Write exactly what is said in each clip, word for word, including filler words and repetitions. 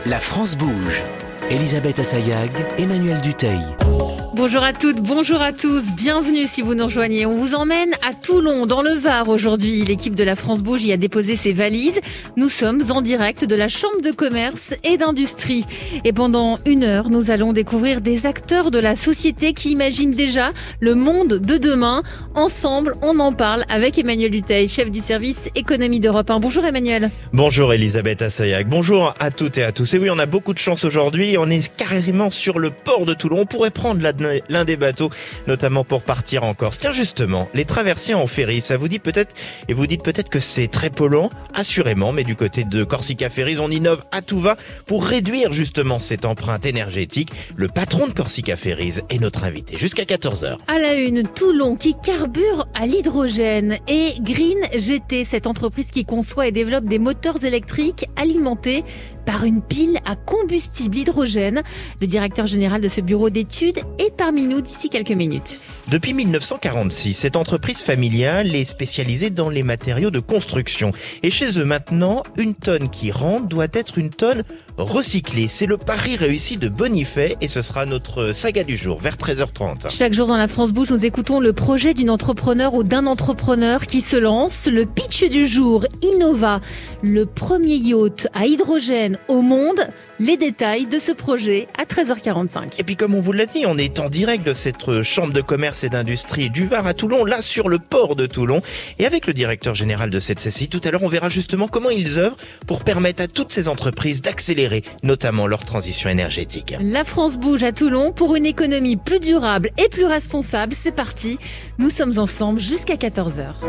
La France bouge. Elisabeth Assayag, Emmanuel Dutheil. Bonjour à toutes, bonjour à tous, bienvenue si vous nous rejoignez. On vous emmène à Toulon, dans le Var aujourd'hui. L'équipe de la France Bouge y a déposé ses valises. Nous sommes en direct de la Chambre de commerce et d'industrie. Et pendant une heure, nous allons découvrir des acteurs de la société qui imaginent déjà le monde de demain. Ensemble, on en parle avec Emmanuel Dutheil, chef du service économie d'Europe un. Bonjour Emmanuel. Bonjour Elisabeth Assayag, bonjour à toutes et à tous. Et oui, on a beaucoup de chance aujourd'hui, on est carrément sur le port de Toulon. On pourrait prendre la l'un des bateaux, notamment pour partir en Corse. Tiens justement, les traversées en ferry, ça vous dit peut-être, et vous dites peut-être que c'est très polluant, assurément, mais du côté de Corsica Ferries, on innove à tout va pour réduire justement cette empreinte énergétique. Le patron de Corsica Ferries est notre invité jusqu'à quatorze heures. À la une, Toulon qui carbure à l'hydrogène et Green G T, cette entreprise qui conçoit et développe des moteurs électriques alimentés par une pile à combustible hydrogène. Le directeur général de ce bureau d'études est parmi nous d'ici quelques minutes. Depuis mille neuf cent quarante-six, cette entreprise familiale est spécialisée dans les matériaux de construction. Et chez eux maintenant, une tonne qui rentre doit être une tonne recyclée. C'est le pari réussi de Bonifay et ce sera notre saga du jour vers treize heures trente. Chaque jour dans la France Bouge, nous écoutons le projet d'une entrepreneur ou d'un entrepreneur qui se lance. Le pitch du jour, Innova, le premier yacht à hydrogène au monde. Les détails de ce projet à treize heures quarante-cinq. Et puis comme on vous l'a dit, on est en direct de cette chambre de commerce et d'industrie du Var à Toulon, là sur le port de Toulon. Et avec le directeur général de cette C C I, tout à l'heure on verra justement comment ils œuvrent pour permettre à toutes ces entreprises d'accélérer notamment leur transition énergétique. La France bouge à Toulon pour une économie plus durable et plus responsable. C'est parti, nous sommes ensemble jusqu'à quatorze heures.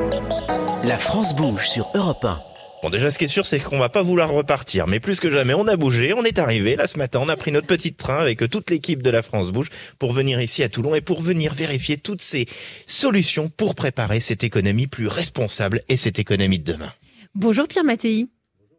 La France bouge sur Europe un. Bon, déjà, ce qui est sûr, c'est qu'on va pas vouloir repartir. Mais plus que jamais, on a bougé, on est arrivé. Là, ce matin, on a pris notre petit train avec toute l'équipe de la France Bouge pour venir ici à Toulon et pour venir vérifier toutes ces solutions pour préparer cette économie plus responsable et cette économie de demain. Bonjour Pierre Mattei.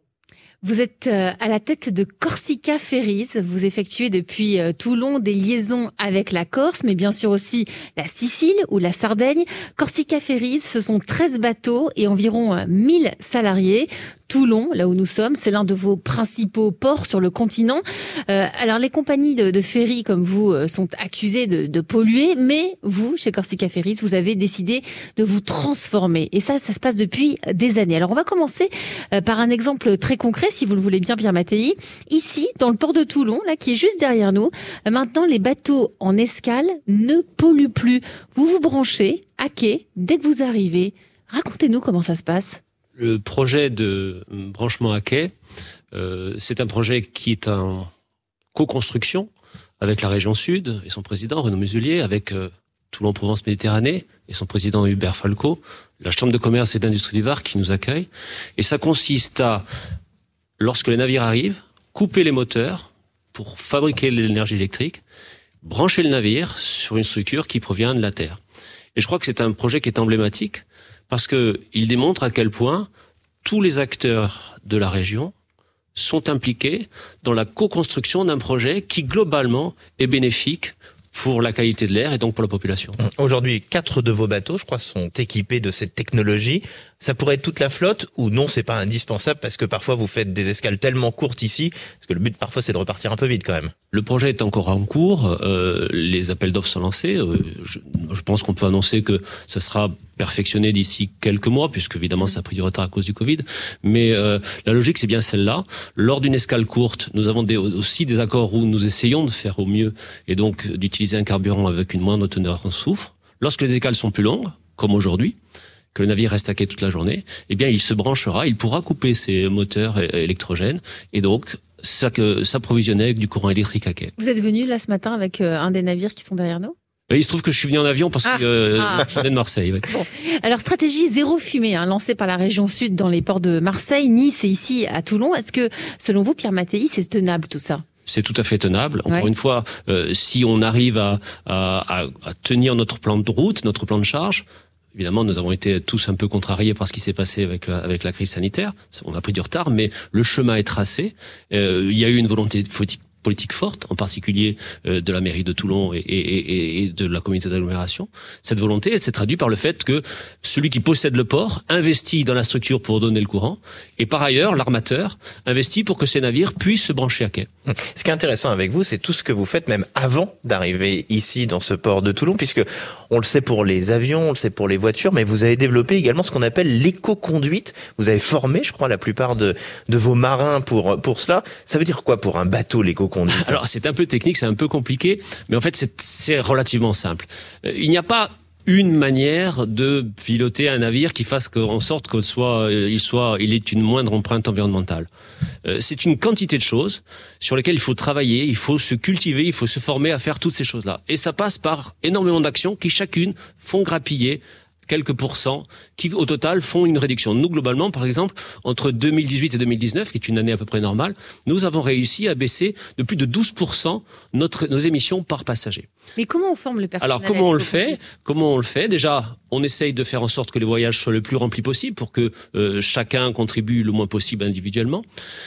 Vous êtes à la tête de Corsica Ferries. Vous effectuez depuis Toulon des liaisons avec la Corse, mais bien sûr aussi la Sicile ou la Sardaigne. Corsica Ferries, ce sont treize bateaux et environ mille salariés. Toulon, là où nous sommes, c'est l'un de vos principaux ports sur le continent. Euh, alors les compagnies de, de ferry comme vous euh, sont accusées de, de polluer, mais vous, chez Corsica Ferries, vous avez décidé de vous transformer. Et ça, ça se passe depuis des années. Alors on va commencer euh, par un exemple très concret, si vous le voulez bien, Pierre Mattei. Ici, dans le port de Toulon, là, qui est juste derrière nous, euh, maintenant les bateaux en escale ne polluent plus. Vous vous branchez à quai dès que vous arrivez. Racontez-nous comment ça se passe. Le projet de branchement à quai, euh, c'est un projet qui est en co-construction avec la région Sud et son président Renaud Muselier, avec euh, Toulon-Provence-Méditerranée et son président Hubert Falco, la Chambre de commerce et d'industrie du Var qui nous accueille. Et ça consiste à, lorsque les navires arrivent, couper les moteurs pour fabriquer l'énergie électrique, brancher le navire sur une structure qui provient de la terre. Et je crois que c'est un projet qui est emblématique, parce que il démontre à quel point tous les acteurs de la région sont impliqués dans la co-construction d'un projet qui, globalement, est bénéfique pour la qualité de l'air et donc pour la population. Aujourd'hui, quatre de vos bateaux, je crois, sont équipés de cette technologie. Ça pourrait être toute la flotte ou non, c'est pas indispensable parce que parfois vous faites des escales tellement courtes ici, parce que le but parfois c'est de repartir un peu vite quand même. Le projet est encore en cours, euh, les appels d'offres sont lancés. Euh, je, je pense qu'on peut annoncer que ça sera perfectionné d'ici quelques mois, puisque évidemment ça a pris du retard à cause du Covid. Mais euh, la logique c'est bien celle-là. Lors d'une escale courte, nous avons des, aussi des accords où nous essayons de faire au mieux et donc d'utiliser un carburant avec une moindre teneur en soufre. Lorsque les escales sont plus longues, comme aujourd'hui, que le navire reste à quai toute la journée, eh bien, il se branchera, il pourra couper ses moteurs électrogènes et donc s'approvisionner avec du courant électrique à quai. Vous êtes venu là ce matin avec un des navires qui sont derrière nous ? Il se trouve que je suis venu en avion parce ah, que euh, ah. je venais de Marseille. Ouais. Bon. Alors, stratégie zéro fumée, hein, lancée par la région Sud dans les ports de Marseille, Nice et ici à Toulon. Est-ce que, selon vous, Pierre Mattei, c'est tenable tout ça ? C'est tout à fait tenable. Encore ouais. une fois, euh, si on arrive à, à, à tenir notre plan de route, notre plan de charge, évidemment, nous avons été tous un peu contrariés par ce qui s'est passé avec avec la crise sanitaire. On a pris du retard, mais le chemin est tracé. Euh, il y a eu une volonté politique forte, en particulier euh, de la mairie de Toulon et, et, et de la communauté d'agglomération. Cette volonté, elle s'est traduite par le fait que celui qui possède le port investit dans la structure pour donner le courant, et par ailleurs, l'armateur investit pour que ces navires puissent se brancher à quai. Ce qui est intéressant avec vous, c'est tout ce que vous faites même avant d'arriver ici dans ce port de Toulon, puisque on le sait pour les avions, on le sait pour les voitures, mais vous avez développé également ce qu'on appelle l'éco-conduite. Vous avez formé, je crois, la plupart de, de vos marins pour, pour cela. Ça veut dire quoi pour un bateau, l'éco-conduite ? Alors c'est un peu technique, c'est un peu compliqué, mais en fait c'est, c'est relativement simple. Il n'y a pas une manière de piloter un navire qui fasse en sorte qu'il soit, il soit, il ait une moindre empreinte environnementale. C'est une quantité de choses sur lesquelles il faut travailler, il faut se cultiver, il faut se former à faire toutes ces choses-là. Et ça passe par énormément d'actions qui chacune font grappiller quelques pourcents qui, au total, font une réduction. Nous, globalement, par exemple, entre deux mille dix-huit et deux mille dix-neuf, qui est une année à peu près normale, nous avons réussi à baisser de plus de douze pour cent notre, nos émissions par passager. Mais comment on forme le personnel ? Alors, comment on le fait ? Comment on le fait ? Déjà, on essaye de faire en sorte que les voyages soient le plus remplis possible pour que euh, chacun contribue le moins possible individuellement.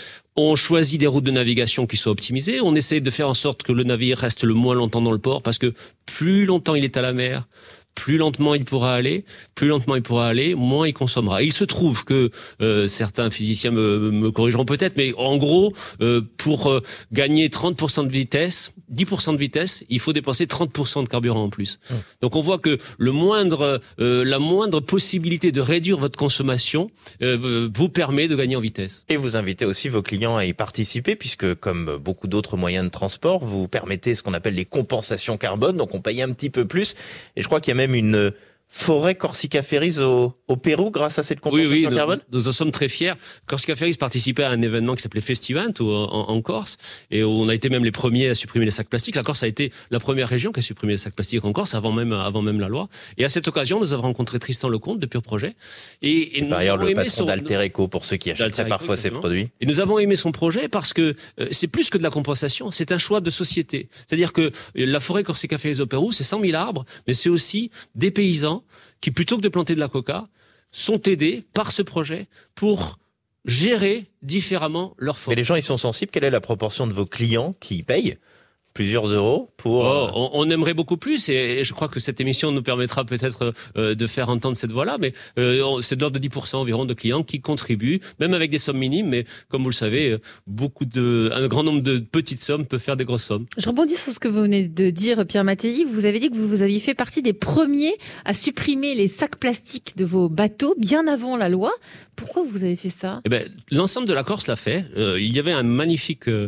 On choisit des routes de navigation qui soient optimisées. On essaye de faire en sorte que le navire reste le moins longtemps dans le port, parce que plus longtemps il est à la mer, plus lentement il pourra aller, plus lentement il pourra aller, moins il consommera. Et il se trouve que euh, certains physiciens me, me corrigeront peut-être, mais en gros, euh, pour euh, gagner trente pour cent de vitesse, dix pour cent de vitesse, il faut dépenser trente pour cent de carburant en plus. Mmh. Donc on voit que le moindre, euh, la moindre possibilité de réduire votre consommation euh, vous permet de gagner en vitesse. Et vous invitez aussi vos clients à y participer, puisque comme beaucoup d'autres moyens de transport, vous permettez ce qu'on appelle les compensations carbone, donc on paye un petit peu plus. Et je crois qu'il y a même une forêt Corsica Ferries au, au Pérou grâce à cette compensation oui, oui, carbone. Nous, nous en sommes très fiers. Corsica Ferries participait à un événement qui s'appelait Festivant en, en, en Corse, et on a été même les premiers à supprimer les sacs plastiques. La Corse a été la première région qui a supprimé les sacs plastiques en Corse avant même, avant même la loi. Et à cette occasion, nous avons rencontré Tristan Lecomte de Pur Projet. Et, et par ailleurs, le patron son... d'Alter Eco pour ceux qui achèteraient parfois ces produits. Et nous avons aimé son projet parce que euh, c'est plus que de la compensation, c'est un choix de société. C'est-à-dire que la forêt Corsica Ferries au Pérou, c'est cent mille arbres, mais c'est aussi des paysans qui, plutôt que de planter de la coca, sont aidés par ce projet pour gérer différemment leur forêt. Mais les gens, ils sont sensibles. Quelle est la proportion de vos clients qui payent plusieurs euros pour... Oh, on, on aimerait beaucoup plus, et je crois que cette émission nous permettra peut-être euh, de faire entendre cette voix-là, mais euh, c'est de l'ordre de dix pour cent environ de clients qui contribuent, même avec des sommes minimes, mais comme vous le savez, beaucoup de, un grand nombre de petites sommes peut faire des grosses sommes. Je rebondis sur ce que vous venez de dire, Pierre Mattei. Vous avez dit que vous, vous aviez fait partie des premiers à supprimer les sacs plastiques de vos bateaux bien avant la loi. Pourquoi vous avez fait ça ? Eh ben, l'ensemble de la Corse l'a fait. Euh, il y avait un magnifique, euh,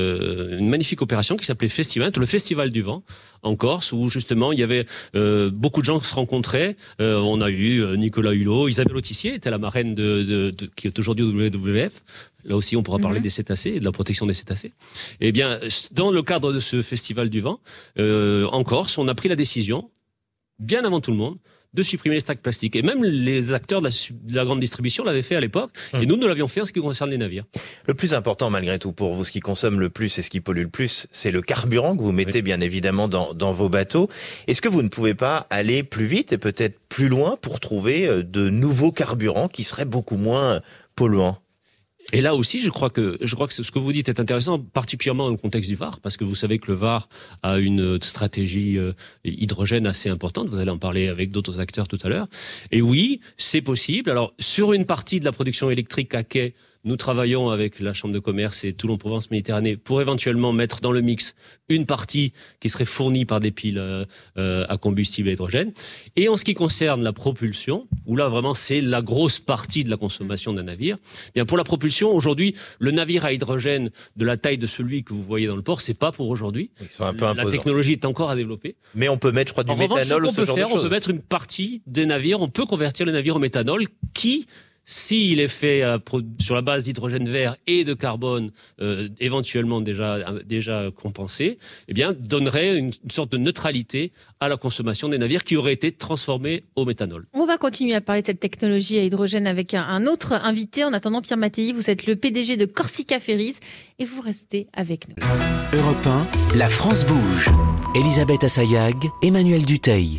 une magnifique opération qui s'appelait Festivant, le Festival du Vent en Corse, où justement il y avait euh, beaucoup de gens qui se rencontraient. Euh, on a eu euh, Nicolas Hulot, Isabelle Autissier était la marraine de, de, de qui est aujourd'hui au W W F. Là aussi, on pourra parler mmh. des cétacés et de la protection des cétacés. Eh bien, dans le cadre de ce Festival du Vent, euh, en Corse, on a pris la décision, bien avant tout le monde, de supprimer les sacs plastiques. Et même les acteurs de la, de la grande distribution l'avaient fait à l'époque. Mmh. Et nous, nous l'avions fait en ce qui concerne les navires. Le plus important, malgré tout, pour vous, ce qui consomme le plus et ce qui pollue le plus, c'est le carburant que vous mettez, oui. bien évidemment, dans, dans vos bateaux. Est-ce que vous ne pouvez pas aller plus vite et peut-être plus loin pour trouver de nouveaux carburants qui seraient beaucoup moins polluants ? Et là aussi, je crois que je crois que ce que vous dites est intéressant, particulièrement dans le contexte du V A R, parce que vous savez que le V A R a une stratégie euh, hydrogène assez importante. Vous allez en parler avec d'autres acteurs tout à l'heure. Et oui, c'est possible. Alors, sur une partie de la production électrique à quai, nous travaillons avec la Chambre de commerce et Toulon-Provence Méditerranée pour éventuellement mettre dans le mix une partie qui serait fournie par des piles euh, euh, à combustible à hydrogène. Et en ce qui concerne la propulsion, où là vraiment c'est la grosse partie de la consommation d'un navire, bien pour la propulsion, aujourd'hui, le navire à hydrogène de la taille de celui que vous voyez dans le port, c'est pas pour aujourd'hui. Ils sont un peu imposants. La technologie est encore à développer. Mais on peut mettre, je crois, du en méthanol revanche, ou ce genre faire, de choses. On peut mettre une partie des navires, on peut convertir le navire au méthanol qui... s'il est fait euh, sur la base d'hydrogène vert et de carbone euh, éventuellement déjà déjà compensé, eh bien donnerait une, une sorte de neutralité à la consommation des navires qui auraient été transformés au méthanol. On va continuer à parler de cette technologie à hydrogène avec un, un autre invité. En attendant, Pierre Mattei, vous êtes le P D G de Corsica Ferries et vous restez avec nous. Europe un, la France bouge. Elisabeth Assayag, Emmanuel Dutheil.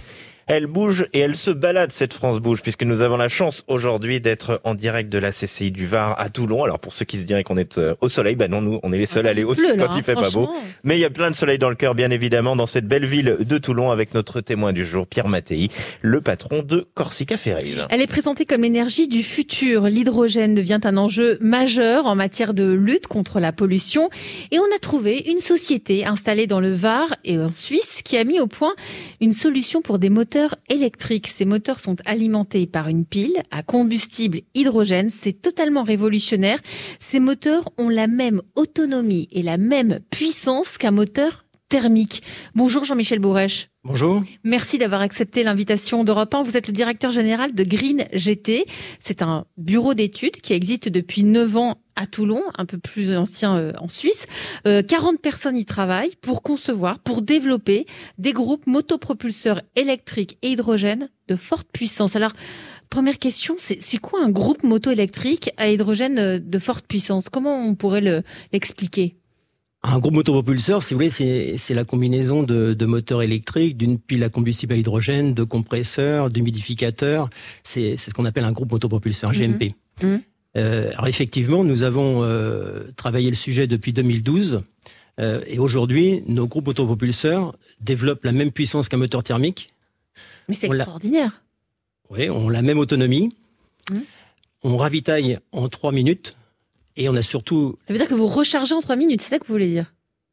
Elle bouge et elle se balade, cette France Bouge, puisque nous avons la chance aujourd'hui d'être en direct de la C C I du Var à Toulon. Alors pour ceux qui se diraient qu'on est au soleil, bah non, nous on est les seuls à aller au soleil quand il fait pas beau. Mais il y a plein de soleil dans le cœur, bien évidemment, dans cette belle ville de Toulon, avec notre témoin du jour, Pierre Mattei, le patron de Corsica Ferries. Elle est présentée comme l'énergie du futur. L'hydrogène devient un enjeu majeur en matière de lutte contre la pollution. Et on a trouvé une société installée dans le Var et en Suisse qui a mis au point une solution pour des moteurs électriques. Ces moteurs sont alimentés par une pile à combustible hydrogène. C'est totalement révolutionnaire. Ces moteurs ont la même autonomie et la même puissance qu'un moteur thermique. Bonjour Jean-Michel Bourrèche. Bonjour. Merci d'avoir accepté l'invitation d'Europe un. Vous êtes le directeur général de Green G T. C'est un bureau d'études qui existe depuis neuf ans à Toulon, un peu plus ancien euh, en Suisse. Euh, quarante personnes y travaillent pour concevoir, pour développer des groupes motopropulseurs électriques et hydrogène de forte puissance. Alors, première question, c'est, c'est quoi un groupe moto électrique à hydrogène de forte puissance? Comment on pourrait le, l'expliquer? Un groupe motopropulseur, si vous voulez, c'est, c'est la combinaison de, de moteurs électriques, d'une pile à combustible à hydrogène, de compresseurs, d'humidificateurs. C'est, c'est ce qu'on appelle un groupe motopropulseur, un G M P. Mmh. Mmh. Euh, alors effectivement, nous avons euh, travaillé le sujet depuis deux mille douze euh, et aujourd'hui, nos groupes motopropulseurs développent la même puissance qu'un moteur thermique. Mais c'est on extraordinaire. La... Oui, on a la même autonomie. Mmh. On ravitaille en trois minutes. Et on a surtout... Ça veut dire que vous rechargez en trois minutes, c'est ça que vous voulez dire?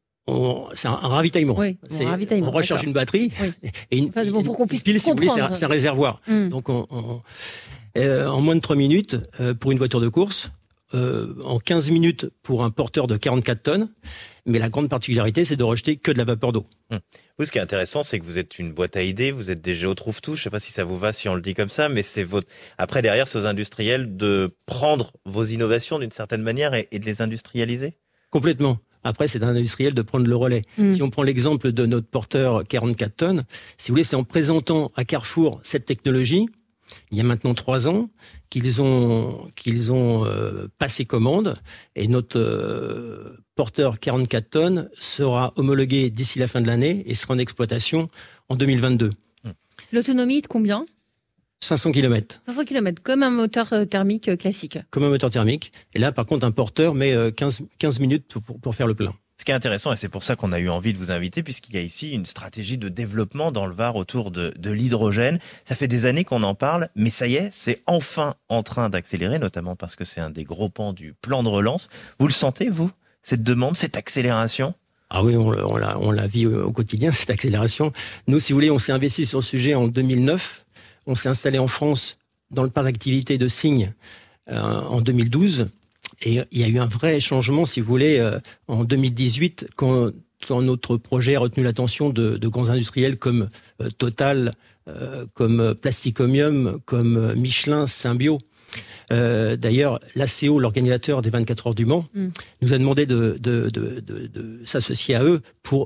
on, C'est un, un ravitaillement. Oui, c'est, un ravitaillement. On recharge d'accord. une batterie. Oui. Et une, enfin, bon, pour qu'on puisse une pile, si vous voulez, c'est un, c'est un réservoir. Mm. Donc, on, on, euh, en moins de trois minutes, euh, pour une voiture de course, euh, en quinze minutes pour un porteur de quarante-quatre tonnes. Mais la grande particularité, c'est de rejeter que de la vapeur d'eau. Hum. Vous, ce qui est intéressant, c'est que vous êtes une boîte à idées, vous êtes des géotrouve-tout. Je sais pas si ça vous va, si on le dit comme ça, mais c'est votre. Après, derrière, c'est aux industriels de prendre vos innovations d'une certaine manière et, et de les industrialiser. Complètement. Après, c'est à l'industriel de prendre le relais. Mmh. Si on prend l'exemple de notre porteur quarante-quatre tonnes, si vous voulez, c'est en présentant à Carrefour cette technologie, il y a maintenant trois ans, qu'ils ont, qu'ils ont euh, passé commande, et notre euh, porteur quarante-quatre tonnes sera homologué d'ici la fin de l'année et sera en exploitation en deux mille vingt-deux. L'autonomie est de combien ? cinq cents kilomètres. cinq cents kilomètres, comme un moteur thermique classique. Comme un moteur thermique. Et là, par contre, un porteur met quinze, quinze minutes pour, pour faire le plein. Ce qui est intéressant, et c'est pour ça qu'on a eu envie de vous inviter, puisqu'il y a ici une stratégie de développement dans le Var autour de, de l'hydrogène. Ça fait des années qu'on en parle, mais ça y est, c'est enfin en train d'accélérer, notamment parce que c'est un des gros pans du plan de relance. Vous le sentez, vous, cette demande, cette accélération ? Ah oui, on, on, l'a, on la vit au quotidien, cette accélération. Nous, si vous voulez, on s'est investi sur le sujet en deux mille neuf. On s'est installé en France dans le parc d'activité de Signes euh, en deux mille douze. Et il y a eu un vrai changement, si vous voulez, euh, en deux mille dix-huit, quand, quand notre projet a retenu l'attention de, de grands industriels comme euh, Total, euh, comme Plasticomium, comme Michelin, Symbio. Euh, d'ailleurs, l'A C O, l'organisateur des vingt-quatre heures du Mans, mm. nous a demandé de, de, de, de, de s'associer à eux pour,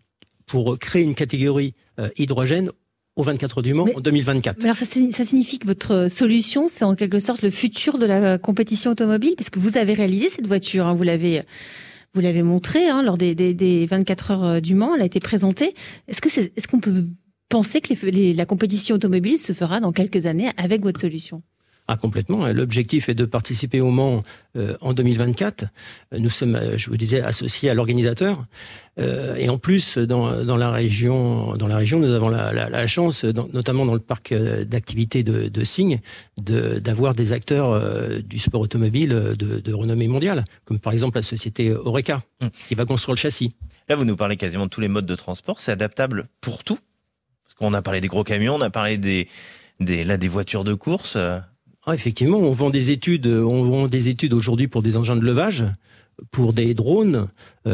pour créer une catégorie euh, hydrogène au vingt-quatre heures du Mans mais, en deux mille vingt-quatre. Alors ça, ça signifie que votre solution, c'est en quelque sorte le futur de la compétition automobile, puisque vous avez réalisé cette voiture, hein, vous l'avez, vous l'avez montrée hein, lors des, des, des vingt-quatre heures du Mans, elle a été présentée. Est-ce que c'est, est-ce qu'on peut penser que les, les, la compétition automobile se fera dans quelques années avec votre solution ? Ah, complètement. L'objectif est de participer au Mans euh, en deux mille vingt-quatre. Nous sommes, je vous disais, associés à l'organisateur. Euh, et en plus, dans, dans la région, dans la région, nous avons la, la, la chance, dans, notamment dans le parc d'activité de, de Signes, de, d'avoir des acteurs euh, du sport automobile de, de renommée mondiale, comme par exemple la société Oreca, mmh. qui va construire le châssis. Là, vous nous parlez quasiment de tous les modes de transport. C'est adaptable pour tout ? Parce qu'on a parlé des gros camions, on a parlé des, des, là, des voitures de course. Ah, effectivement, on vend des études, on vend des études aujourd'hui pour des engins de levage, pour des drones.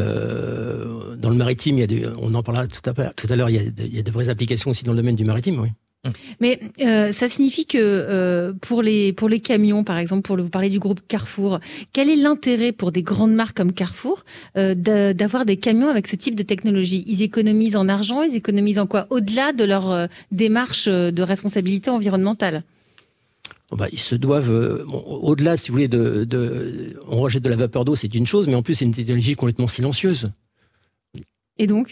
Euh, dans le maritime, il y a des, on en parlera tout à, tout à l'heure, il y, a de, il y a de vraies applications aussi dans le domaine du maritime, oui. Mais euh, ça signifie que euh, pour les pour les camions, par exemple, pour le, vous parlez du groupe Carrefour, quel est l'intérêt pour des grandes marques comme Carrefour euh, de, d'avoir des camions avec ce type de technologie ? Ils économisent en argent, ils économisent en quoi ? Au-delà de leur euh, démarche de responsabilité environnementale ? Bah, ils se doivent, euh, bon, au-delà, si vous voulez, de, de, on rejette de la vapeur d'eau, c'est une chose, mais en plus, c'est une technologie complètement silencieuse. Et donc ?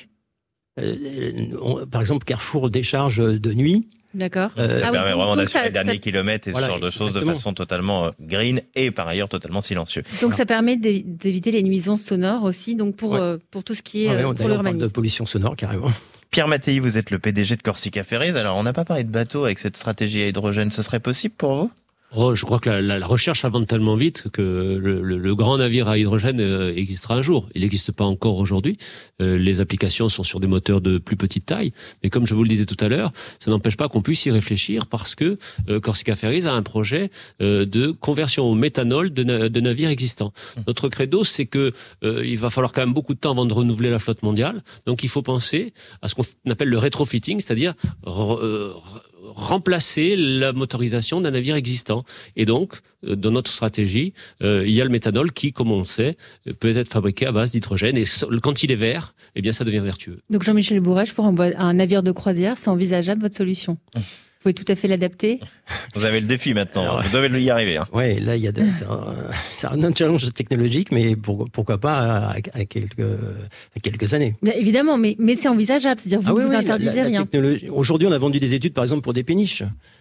euh, on, Par exemple, Carrefour décharge de nuit, D'accord. Euh, ça ah permet oui, donc, vraiment donc d'assurer ça, les derniers ça, kilomètres et voilà, ce genre de choses exactement. de façon totalement green et par ailleurs totalement silencieux. donc ça permet d'é- d'éviter les nuisances sonores aussi, donc pour, Ouais. euh, pour tout ce qui est Ouais, euh, on, pour d'ailleurs, on parle de l'urbanisme. pollution sonore carrément. Pierre Mattei, vous êtes le P D G de Corsica Ferries. Alors, on n'a pas parlé de bateau avec cette stratégie à hydrogène. Ce serait possible pour vous ? Oh, je crois que la, la, la recherche avance tellement vite que le, le, le grand navire à hydrogène euh, existera un jour. Il n'existe pas encore aujourd'hui. Euh, les applications sont sur des moteurs de plus petite taille. Mais comme je vous le disais tout à l'heure, ça n'empêche pas qu'on puisse y réfléchir parce que euh, Corsica Ferries a un projet euh, de conversion au méthanol de, na- de navires existants. Notre credo, c'est que euh, il va falloir quand même beaucoup de temps avant de renouveler la flotte mondiale. Donc il faut penser à ce qu'on appelle le rétrofitting, c'est-à-dire re- euh, remplacer la motorisation d'un navire existant. Et donc, euh, dans notre stratégie, euh, il y a le méthanol qui, comme on le sait, euh, peut être fabriqué à base d'hydrogène. Et so- quand il est vert, eh bien, ça devient vertueux. Donc Jean-Michel Bourrèche, pour un, boi- un navire de croisière, c'est envisageable votre solution? Vous pouvez tout à fait l'adapter. Vous avez le défi maintenant. Alors, vous devez y arriver. Hein. Ouais, là, il y a de, c'est, un, c'est un challenge technologique, mais pour, pourquoi pas à, à, quelques, à quelques années. Bien évidemment, mais, mais c'est envisageable, c'est-à-dire vous Ah ne oui, vous oui, interdisez la- la- la rien. technologie- Aujourd'hui, on a vendu des études, par exemple, pour des péniches.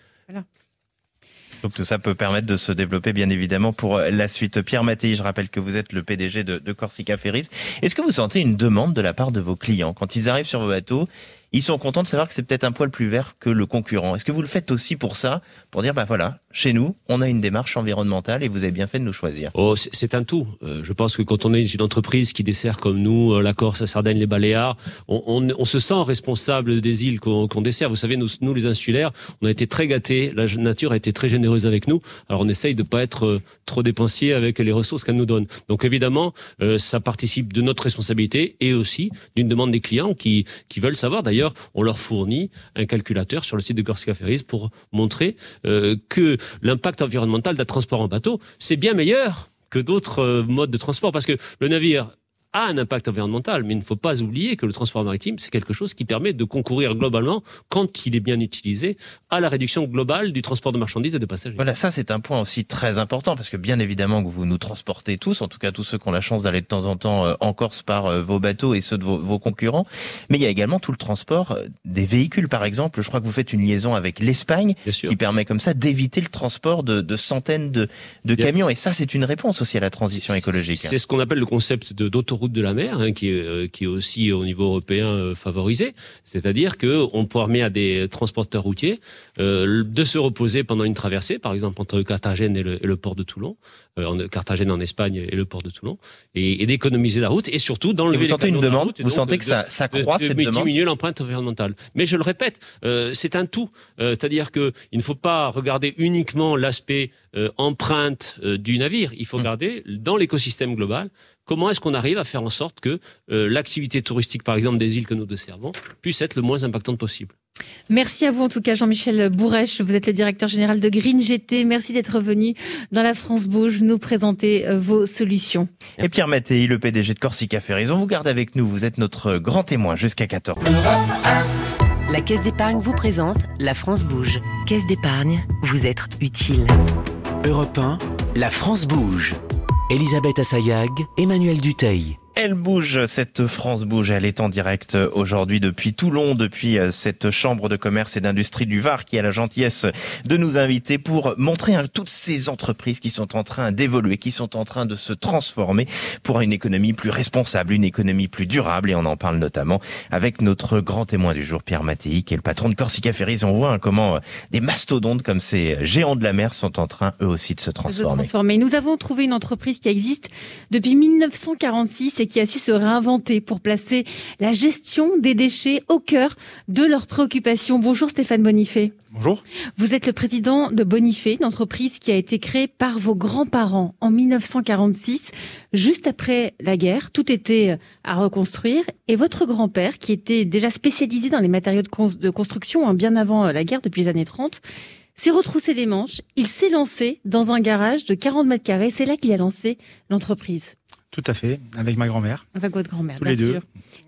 Donc tout ça peut permettre de se développer bien évidemment pour la suite. Pierre Mattei, je rappelle que vous êtes le P D G de, de Corsica Ferries. Est-ce que vous sentez une demande de la part de vos clients quand ils arrivent sur vos bateaux? Ils sont contents de savoir que c'est peut-être un poil plus vert que le concurrent. Est-ce que vous le faites aussi pour ça, pour dire bah voilà, chez nous, on a une démarche environnementale et vous avez bien fait de nous choisir? Oh, c'est, c'est un tout. Euh, je pense que quand on est une entreprise qui dessert comme nous, euh, la Corse, la Sardaigne, les Baléares, on, on, on se sent responsable des îles qu'on, qu'on dessert. Vous savez, nous, nous, les insulaires, on a été très gâtés. La nature a été très généreuse avec nous. Alors on essaye de pas être euh, trop dépensier avec les ressources qu'elle nous donne. Donc évidemment, euh, ça participe de notre responsabilité et aussi d'une demande des clients qui, qui veulent savoir. D'ailleurs, on leur fournit un calculateur sur le site de Corsica Ferries pour montrer euh, que l'impact environnemental d'un transport en bateau, c'est bien meilleur que d'autres euh, modes de transport parce que le navire a un impact environnemental, mais il ne faut pas oublier que le transport maritime, c'est quelque chose qui permet de concourir globalement, quand il est bien utilisé, à la réduction globale du transport de marchandises et de passagers. Voilà, ça c'est un point aussi très important parce que bien évidemment que vous nous transportez tous, en tout cas tous ceux qui ont la chance d'aller de temps en temps euh, en Corse par euh, vos bateaux et ceux de vos, vos concurrents, mais il y a également tout le transport euh, des véhicules par exemple. Je crois que vous faites une liaison avec l'Espagne Bien sûr. qui permet comme ça d'éviter le transport de, de centaines de, de Bien. camions et ça c'est une réponse aussi à la transition écologique. C'est ce qu'on appelle le concept de, d'autoroute de la mer, hein, qui, est, euh, qui est aussi au niveau européen euh, favorisé. C'est-à-dire qu'on permet à des transporteurs routiers euh, de se reposer pendant une traversée, par exemple entre Carthagène et le, et le port de Toulon, euh, en, Carthagène en Espagne et le port de Toulon, et, et d'économiser la route et surtout d'enlever Et vous les sentez une camions de la demande route et Vous donc sentez de- que ça, ça de- croît de cette demande? diminuer l'empreinte environnementale. Mais je le répète, euh, c'est un tout. Euh, c'est-à-dire que il ne faut pas regarder uniquement l'aspect euh, empreinte euh, du navire. Il faut Mmh. regarder dans l'écosystème global comment est-ce qu'on arrive à faire en sorte que euh, l'activité touristique, par exemple des îles que nous desservons, puisse être le moins impactante possible. Merci à vous en tout cas Jean-Michel Bourrèche, vous êtes le directeur général de Green G T. Merci d'être venu dans la France Bouge nous présenter euh, vos solutions. Et Pierre Mattei, le P D G de Corsica Ferries, on vous garde avec nous, vous êtes notre grand témoin jusqu'à quatorze heures. La Caisse d'épargne vous présente La France bouge. Caisse d'épargne, vous être utile. Europe un, La France bouge. Elisabeth Assayag, Emmanuel Duteil. Elle bouge, cette France bouge, elle est en direct aujourd'hui depuis Toulon, depuis cette chambre de commerce et d'industrie du Var qui a la gentillesse de nous inviter pour montrer hein, toutes ces entreprises qui sont en train d'évoluer, qui sont en train de se transformer pour une économie plus responsable, une économie plus durable et on en parle notamment avec notre grand témoin du jour, Pierre Mattei, qui est le patron de Corsica Ferries. On voit hein, comment des mastodontes comme ces géants de la mer sont en train eux aussi de se Se transformer. transformer. Nous avons trouvé une entreprise qui existe depuis mille neuf cent quarante-six et qui a su se réinventer pour placer la gestion des déchets au cœur de leurs préoccupations. Bonjour Stéphane Bonifay. Bonjour. Vous êtes le président de Bonifay, une entreprise qui a été créée par vos grands-parents en mille neuf cent quarante-six, juste après la guerre. Tout était à reconstruire. Et votre grand-père, qui était déjà spécialisé dans les matériaux de, con- de construction hein, bien avant la guerre, depuis les années trente, s'est retroussé les manches. Il s'est lancé dans un garage de quarante mètres carrés. C'est là qu'il a lancé l'entreprise. Tout à fait, avec ma grand-mère. Avec votre grand-mère, Tous bien les deux. sûr.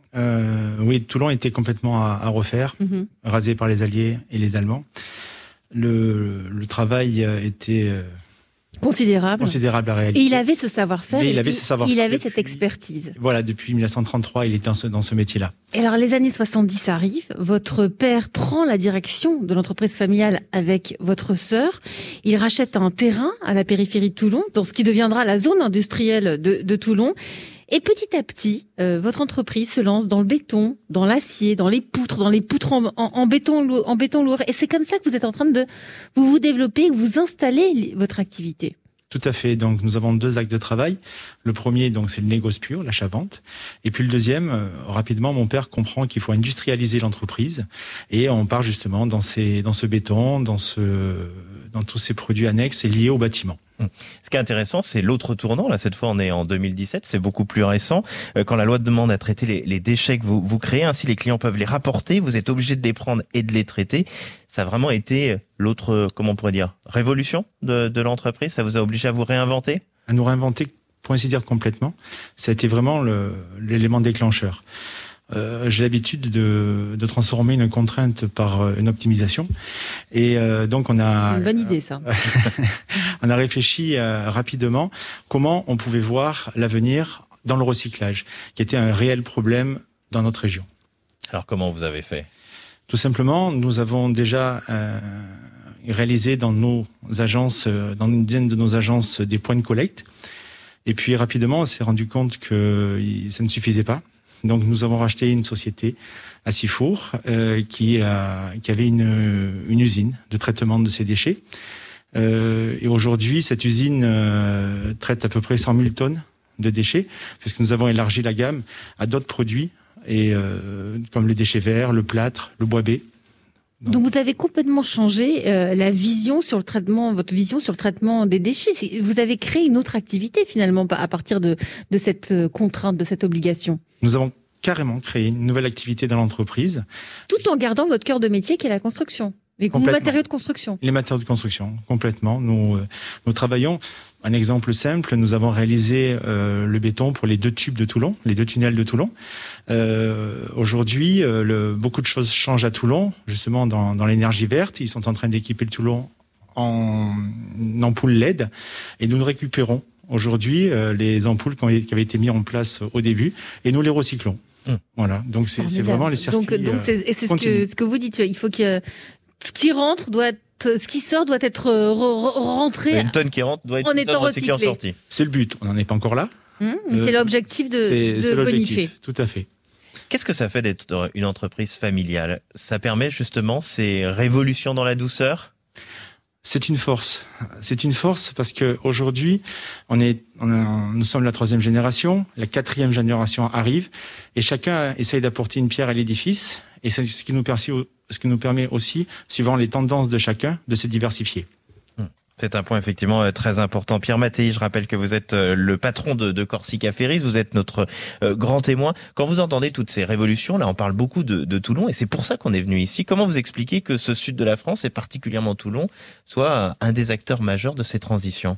Euh, oui, Toulon était complètement à, à refaire, Mhm. rasé par les Alliés et les Allemands. Le, le travail était euh, Considérable. Considérable à réaliser. Et il avait ce savoir-faire. Et il et avait ce savoir-faire. Il avait depuis, cette expertise. Voilà, depuis mille neuf cent trente-trois, il était dans ce, dans ce métier-là. Et alors, les années soixante-dix arrivent. Votre père prend la direction de l'entreprise familiale avec votre sœur. Il rachète un terrain à la périphérie de Toulon, dans ce qui deviendra la zone industrielle de, de Toulon. Et petit à petit, euh, votre entreprise se lance dans le béton, dans l'acier, dans les poutres, dans les poutres en, en, en béton, en béton lourd. Et c'est comme ça que vous êtes en train de vous vous développer, que vous installez votre activité. Tout à fait. Donc, nous avons deux actes de travail. Le premier, donc, c'est le négoce pur, l'achat-vente. Et puis, le deuxième, euh, rapidement, mon père comprend qu'il faut industrialiser l'entreprise. Et on part justement dans ces, dans ce béton, dans ce, dans tous ces produits annexes et liés au bâtiment. Ce qui est intéressant, c'est l'autre tournant. Là, cette fois, on est en deux mille dix-sept. C'est beaucoup plus récent. Quand la loi demande à traiter les, les déchets que vous, vous créez, ainsi les clients peuvent les rapporter. Vous êtes obligé de les prendre et de les traiter. Ça a vraiment été l'autre, comment on pourrait dire, révolution de, de l'entreprise. Ça vous a obligé à vous réinventer? À nous réinventer, pour ainsi dire, complètement. Ça a été vraiment le, l'élément déclencheur. Euh, j'ai l'habitude de, de transformer une contrainte par une optimisation. Et euh, donc, on a... Une bonne idée, ça. On a réfléchi euh, rapidement comment on pouvait voir l'avenir dans le recyclage, qui était un réel problème dans notre région. Alors, comment vous avez fait? Tout simplement, nous avons déjà euh, réalisé dans nos agences, euh, dans une dizaine de nos agences, des points de collecte. Et puis, rapidement, on s'est rendu compte que ça ne suffisait pas. Donc, nous avons racheté une société à Sifour euh, qui, a, qui avait une, une usine de traitement de ces déchets. Euh, et aujourd'hui, cette usine euh, traite à peu près cent mille tonnes de déchets, puisque nous avons élargi la gamme à d'autres produits, et euh, comme les déchets verts, le plâtre, le bois B. Donc, Donc vous avez complètement changé euh, la vision sur le traitement, votre vision sur le traitement des déchets. Vous avez créé une autre activité finalement à partir de, de cette contrainte, de cette obligation. Nous avons carrément créé une nouvelle activité dans l'entreprise. Tout en gardant votre cœur de métier qui est la construction. Les matériaux de construction. Les matériaux de construction, complètement. Nous, euh, nous travaillons. Un exemple simple, nous avons réalisé euh, le béton pour les deux tubes de Toulon, les deux tunnels de Toulon. Euh, aujourd'hui, euh, le, beaucoup de choses changent à Toulon, justement dans, dans l'énergie verte. Ils sont en train d'équiper le Toulon en ampoules L E D, et nous nous récupérons aujourd'hui euh, les ampoules qui, ont, qui avaient été mises en place au début, et nous les recyclons. Mmh. Voilà. Donc c'est, c'est vraiment les circuits. Donc, donc c'est, et c'est ce que, ce que vous dites. Il faut que ce qui rentre doit être, ce qui sort doit être re- re- rentré. Une tonne qui rentre doit être en une étant tonne qui en sortie. C'est le but. On n'en est pas encore là. Mmh, mais euh, c'est l'objectif de, c'est, de c'est l'objectif. Bonifier. Tout à fait. Qu'est-ce que ça fait d'être une entreprise familiale? Ça permet justement ces révolutions dans la douceur? C'est une force. C'est une force parce que aujourd'hui, on est, on a, nous sommes la troisième génération, la quatrième génération arrive, et chacun essaye d'apporter une pierre à l'édifice. Et c'est ce qui nous permet, ce qui nous permet aussi, suivant les tendances de chacun, de se diversifier. C'est un point effectivement très important. Pierre Mattei, je rappelle que vous êtes le patron de, de Corsica Ferries, vous êtes notre euh, grand témoin. Quand vous entendez toutes ces révolutions, là on parle beaucoup de, de Toulon et c'est pour ça qu'on est venu ici. Comment vous expliquez que ce sud de la France, et particulièrement Toulon, soit un des acteurs majeurs de ces transitions?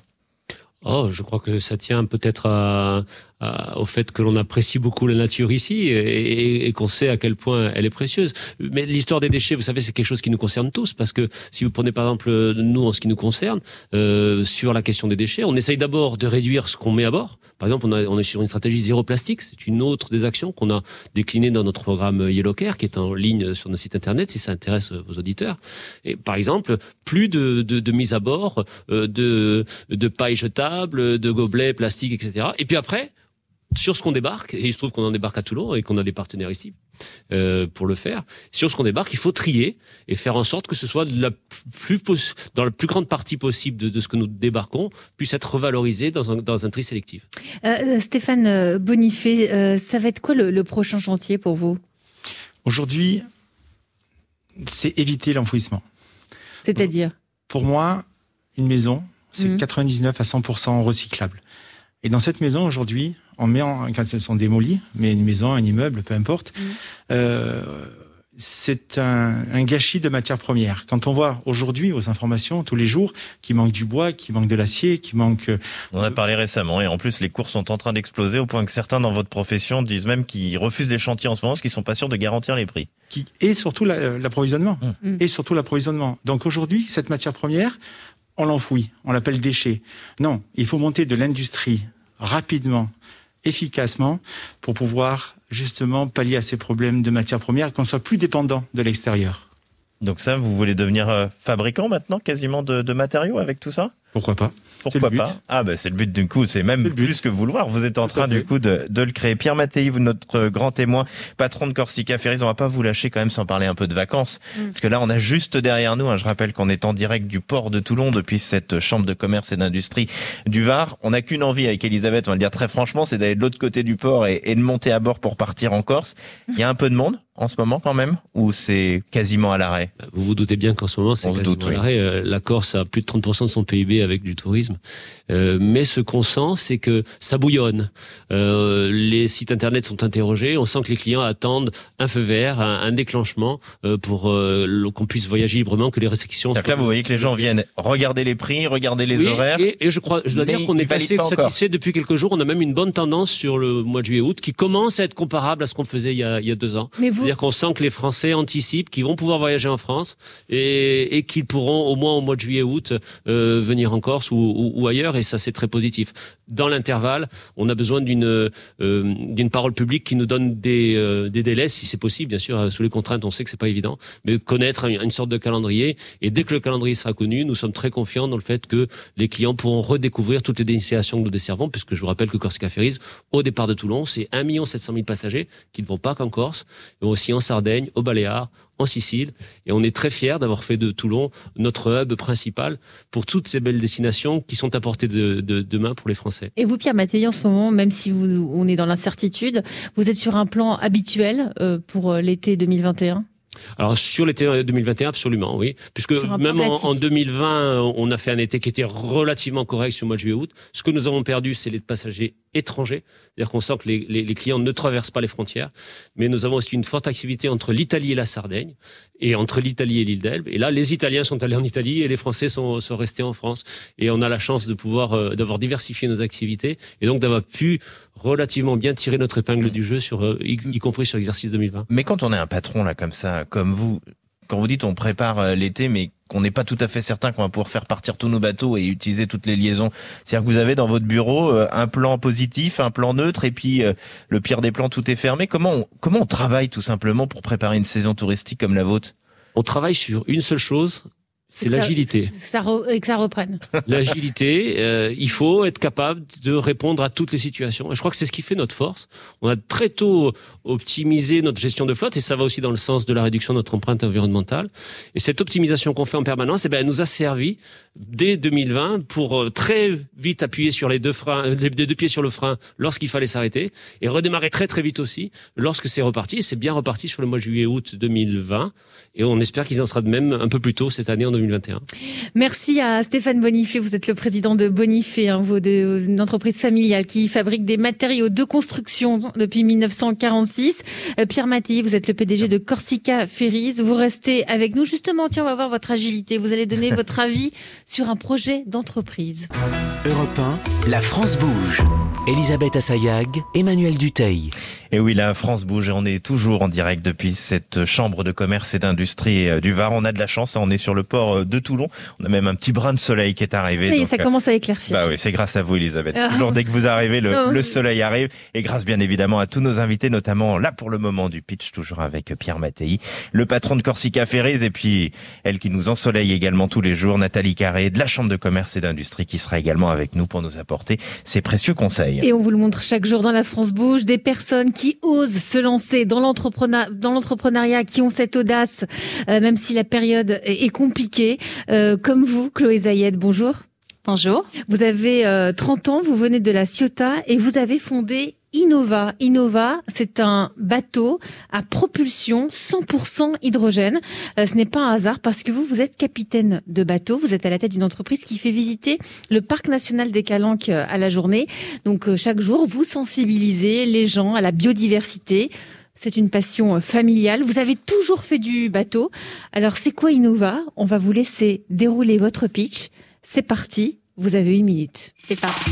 Oh, je crois que ça tient peut-être à, à, au fait que l'on apprécie beaucoup la nature ici et, et, et qu'on sait à quel point elle est précieuse. Mais l'histoire des déchets, vous savez, c'est quelque chose qui nous concerne tous, parce que si vous prenez par exemple nous en ce qui nous concerne, euh, sur la question des déchets, on essaye d'abord de réduire ce qu'on met à bord. Par exemple, on, a, on est sur une stratégie zéro plastique, c'est une autre des actions qu'on a déclinée dans notre programme Yellow Care, qui est en ligne sur notre site internet, si ça intéresse vos auditeurs. Et par exemple, plus de, de, de mise à bord, euh, de, de pailles jetables, de gobelets plastiques, et cetera. Et puis après, sur ce qu'on débarque, et il se trouve qu'on en débarque à Toulon et qu'on a des partenaires ici euh, pour le faire, sur ce qu'on débarque, il faut trier et faire en sorte que ce soit de la plus poss- dans la plus grande partie possible de, de ce que nous débarquons puisse être revalorisé dans un, dans un tri sélectif. Euh, Stéphane Bonifay, euh, ça va être quoi le, le prochain chantier pour vous? Aujourd'hui, c'est éviter l'enfouissement. C'est-à-dire? Pour moi, une maison, c'est mmh. quatre-vingt-dix-neuf à cent pour cent recyclable. Et dans cette maison, aujourd'hui, on met en, quand elles sont démolies, mais une maison, un immeuble, peu importe, mmh. euh, c'est un, un gâchis de matières premières. Quand on voit aujourd'hui aux informations, tous les jours, qu'il manque du bois, qu'il manque de l'acier, qu'il manque... On en a parlé récemment, et en plus, les cours sont en train d'exploser, au point que certains dans votre profession disent même qu'ils refusent les chantiers en ce moment, parce qu'ils sont pas sûrs de garantir les prix. Qui, et surtout la, l'approvisionnement. Mmh. Et surtout l'approvisionnement. Donc aujourd'hui, cette matière première, on l'enfouit, on l'appelle déchet. Non, il faut monter de l'industrie rapidement, efficacement, pour pouvoir justement pallier à ces problèmes de matières premières, qu'on soit plus dépendant de l'extérieur. Donc ça, vous voulez devenir euh, fabricant maintenant, quasiment de, de matériaux avec tout ça ? Pourquoi pas ? Pourquoi pas ? Ah ben c'est le but du coup, c'est même c'est plus que vouloir. Vous êtes en train du coup de, de le créer. Pierre Mattei, vous notre grand témoin, patron de Corsica Ferries. On va pas vous lâcher quand même sans parler un peu de vacances, mm. parce que là on a juste derrière nous. Hein, je rappelle qu'on est en direct du port de Toulon depuis cette chambre de commerce et d'industrie du Var. On n'a qu'une envie avec Elisabeth, on va le dire très franchement, c'est d'aller de l'autre côté du port et, et de monter à bord pour partir en Corse. Il y a un peu de monde en ce moment quand même, ou c'est quasiment à l'arrêt ? Vous vous doutez bien qu'en ce moment c'est on quasiment doute, à l'arrêt. Oui. La Corse a plus de trente pour cent de son P I B avec du tourisme. Euh, mais ce qu'on sent, c'est que ça bouillonne. Euh, les sites internet sont interrogés. On sent que les clients attendent un feu vert, un, un déclenchement euh, pour euh, qu'on puisse voyager librement, que les restrictions. Donc là, vous voyez que les gens viennent regarder les prix, regarder les oui, horaires. Et, et je crois, je dois dire qu'on est assez satisfait depuis quelques jours. On a même une bonne tendance sur le mois de juillet-août qui commence à être comparable à ce qu'on faisait il y a, il y a deux ans. Mais vous... C'est-à-dire qu'on sent que les Français anticipent, qu'ils vont pouvoir voyager en France et, et qu'ils pourront au moins au mois de juillet-août euh, venir en Corse ou, ou, ou ailleurs. Et ça, c'est très positif. Dans l'intervalle, on a besoin d'une euh, d'une parole publique qui nous donne des euh, des délais, si c'est possible, bien sûr, sous les contraintes, on sait que c'est pas évident, mais connaître une, une sorte de calendrier. Et dès que le calendrier sera connu, nous sommes très confiants dans le fait que les clients pourront redécouvrir toutes les destinations que nous desservons, puisque je vous rappelle que Corsica Ferries, au départ de Toulon, c'est un million sept cent mille passagers qui ne vont pas qu'en Corse, mais aussi en Sardaigne, aux Baléares, en Sicile, et on est très fiers d'avoir fait de Toulon notre hub principal pour toutes ces belles destinations qui sont à portée de, de, de main pour les Français. Et vous, Pierre Mattei, en ce moment, même si vous, on est dans l'incertitude, vous êtes sur un plan habituel euh, pour l'été deux mille vingt et un ? Alors sur l'été deux mille vingt et un, absolument, oui. Puisque même en, en deux mille vingt, on a fait un été qui était relativement correct sur le mois de juillet-août. Ce que nous avons perdu, c'est les passagers étrangers. C'est-à-dire qu'on sent que les, les, les clients ne traversent pas les frontières. Mais nous avons aussi une forte activité entre l'Italie et la Sardaigne, et entre l'Italie et l'île d'Elbe. Et là, les Italiens sont allés en Italie et les Français sont, sont restés en France. Et on a la chance de pouvoir euh, d'avoir diversifié nos activités et donc d'avoir pu relativement bien tirer notre épingle du jeu, sur, euh, y, y compris sur l'exercice deux mille vingt. Mais quand on est un patron là comme ça, comme vous, quand vous dites on prépare l'été, mais qu'on n'est pas tout à fait certain qu'on va pouvoir faire partir tous nos bateaux et utiliser toutes les liaisons, c'est-à-dire que vous avez dans votre bureau un plan positif, un plan neutre, et puis le pire des plans, tout est fermé. Comment on, comment on travaille tout simplement pour préparer une saison touristique comme la vôtre ? On travaille sur une seule chose, c'est que l'agilité. Ça, ça re, et que ça reprenne. L'agilité, euh, il faut être capable de répondre à toutes les situations. Et je crois que c'est ce qui fait notre force. On a très tôt optimisé notre gestion de flotte, et ça va aussi dans le sens de la réduction de notre empreinte environnementale. Et cette optimisation qu'on fait en permanence, eh ben, elle nous a servi dès deux mille vingt pour très vite appuyer sur les deux freins, les deux pieds sur le frein lorsqu'il fallait s'arrêter, et redémarrer très très vite aussi lorsque c'est reparti. Et c'est bien reparti sur le mois de juillet-août deux mille vingt. Et on espère qu'il en sera de même un peu plus tôt cette année en deux mille vingt et un. Merci à Stéphane Bonifay. Vous êtes le président de Bonifay, hein, vous, de, une entreprise familiale qui fabrique des matériaux de construction depuis mille neuf cent quarante-six. Euh, Pierre Mattei, vous êtes le P D G de Corsica Ferries. Vous restez avec nous. Justement, tiens, on va voir votre agilité. Vous allez donner votre avis sur un projet d'entreprise. Europe un, la France bouge. Elisabeth Assayag, Emmanuel Dutheil. Et oui, la France bouge et on est toujours en direct depuis cette chambre de commerce et d'industrie du Var. On a de la chance, on est sur le port de Toulon. On a même un petit brin de soleil qui est arrivé. Oui, donc, ça commence à éclaircir. Bah oui, c'est grâce à vous, Elisabeth. Oh. Toujours dès que vous arrivez, le, oh. le soleil arrive. Et grâce bien évidemment à tous nos invités, notamment là pour le moment du pitch, toujours avec Pierre Mattei, le patron de Corsica Ferries, et puis elle qui nous ensoleille également tous les jours, Nathalie Carré, de la chambre de commerce et d'industrie, qui sera également avec nous pour nous apporter ses précieux conseils. Et on vous le montre chaque jour dans la France bouge, des personnes qui osent se lancer dans l'entrepreneur, dans l'entrepreneuriat, qui ont cette audace, euh, même si la période est, est compliquée, euh, comme vous, Chloé Zayed. Bonjour. Bonjour. Vous avez euh, trente ans, vous venez de la Ciotat et vous avez fondé Innova. Innova, c'est un bateau à propulsion cent pour cent hydrogène. Euh, ce n'est pas un hasard parce que vous, vous êtes capitaine de bateau. Vous êtes à la tête d'une entreprise qui fait visiter le parc national des Calanques à la journée. Donc, euh, chaque jour, vous sensibilisez les gens à la biodiversité. C'est une passion familiale. Vous avez toujours fait du bateau. Alors, c'est quoi Innova ? On va vous laisser dérouler votre pitch. C'est parti. Vous avez une minute. C'est parti.